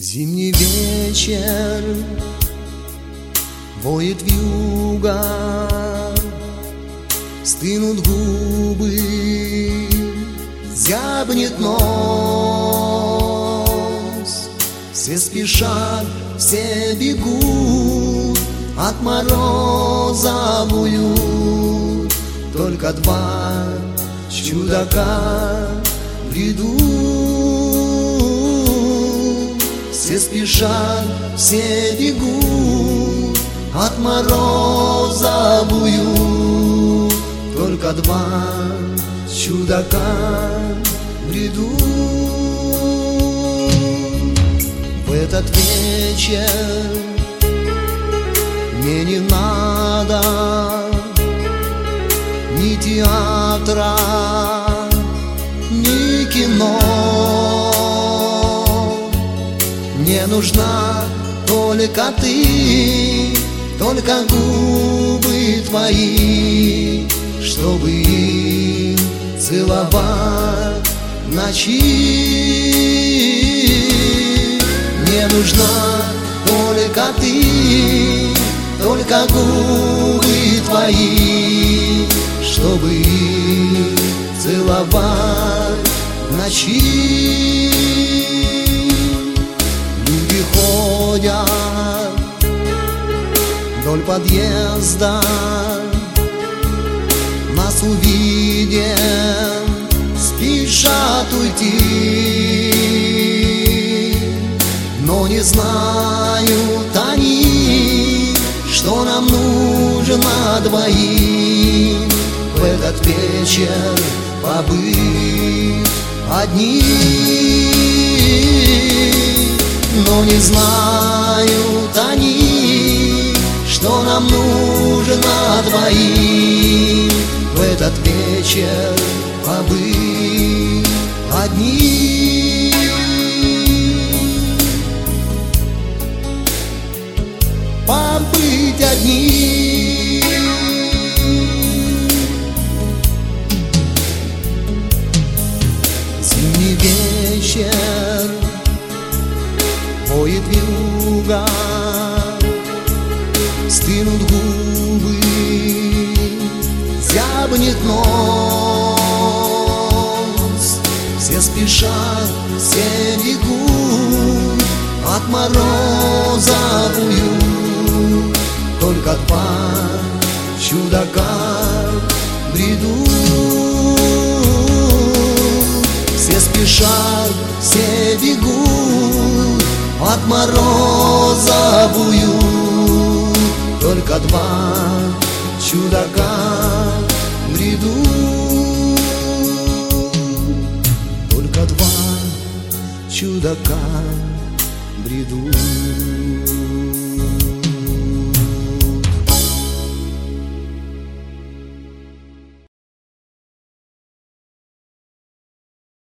Зимний вечер воет вьюга, стынут губы, зябнет нос. Все спешат, все бегут, от мороза воют. Только два чудака бредут. Все спешат, все бегут, от мороза воют. Только два чудака бредут. В этот вечер мне не надо ни театра, ни кино. Мне нужна только ты, только губы твои, чтобы их целовать в ночи. Мне нужна только ты, только губы твои, чтобы их целовать в ночи. Люди ходят вдоль подъезда, нас увидят, спешат уйти. Но не знают они, что нам нужно двоим в этот вечер побыть одни. Но не знают они, что нам нужно двоим в этот вечер побыть одни. Побыть одни. Зимний вечер воет вьюга, стынут губы, зябнет нос. Все спешат, все бегут, от мороза воют. Только два чудака бредут. Все спешат, все бегут, от мороза воют. Только два чудака бредут. Только два чудака бредут.